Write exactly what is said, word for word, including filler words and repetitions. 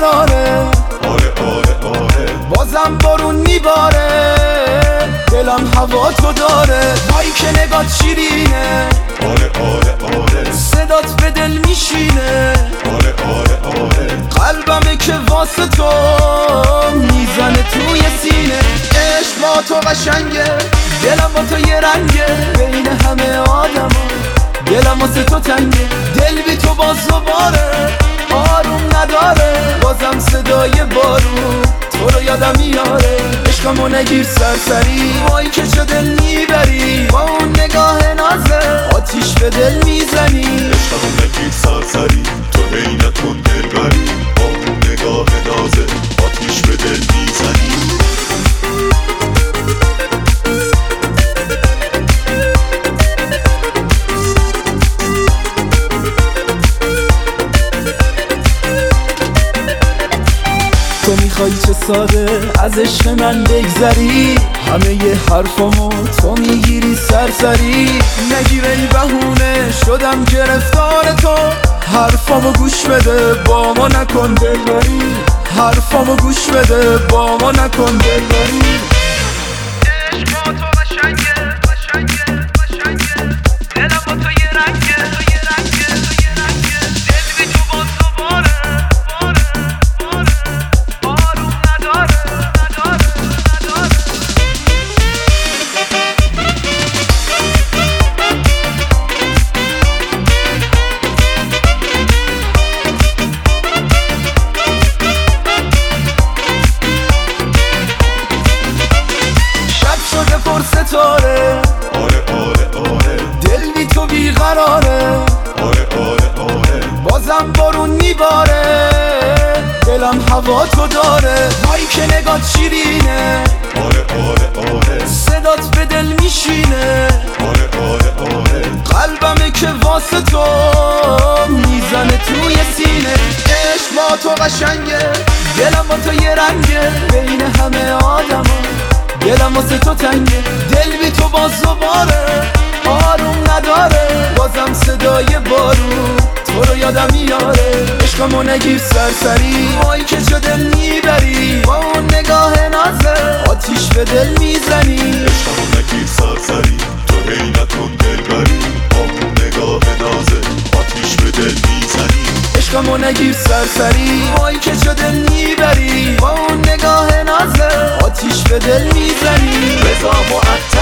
بیقراره. آره آره آره بازم بارون میباره، دلم هوا تو داره. وای که نگات شیرینه، آره آره آره صدات به دل میشینه. آره آره آره قلبمه که واسه تو میزنه توی سینه. عشق با تو قشنگه، دلم با تو یه رنگه. بین همه آدما دلم واسه تو تنگه. دل بی تو باز دوباره آروم نداره. بازم صدای بارون تو رو یادم میاره. عشقمو نگیر سرسری، وای که چه دل میبری. با اون نگاه نازه آتیش به دل میزنی. عشقمو نگیر سرسری، تو هی نکن دلبری. با اون نگاه نازه آتیش به دل میزنی. تو میخوای چه ساده از عشق من بگذری. همه ی حرفامو تو میگیری سرسری. نگیر ای بهونه شدم گرفتار تو. حرفامو گوش بده با ما نکن دلبری. حرفامو گوش بده با ما نکن دلبری. عشق با تو قشنگه قشنگه قشنگه. دلم با تو یه رنگه یه رنگه یه رنگه. دل بی تو باز دوباره باره باره آروم نداره نداره نداره. شب شده پر ستاره، آره آره آره دل بی تو بیقراره. آره آره آره بازم بارون میباره، دلم هوا تو داره. وای که نگات شیرینه، آره آره آره صدات به دل میشینه. آره آره آره قلبمه که واسه تو میزنه توی سینه. عشق با تو قشنگه، دلم با تو یه رنگه. بین همه آدما دلم واسه تو تنگه. دل بی تو باز دوباره آروم نداره. بازم صدای بارون تو رو یادم میاره. عشقمو نگیر سرسری، وای که چه دل میبری. با اون نگاه نازه آتیش به دل میزنی. عشقمو نگیر سرسری، تو هی نکن دلبری. با اون نگاه نازه آتیش به دل میزنی. عشقمو نگیر سرسری، وای که چه دل میبری. با اون نگاه نازه آتیش به دل میزنی. رضا و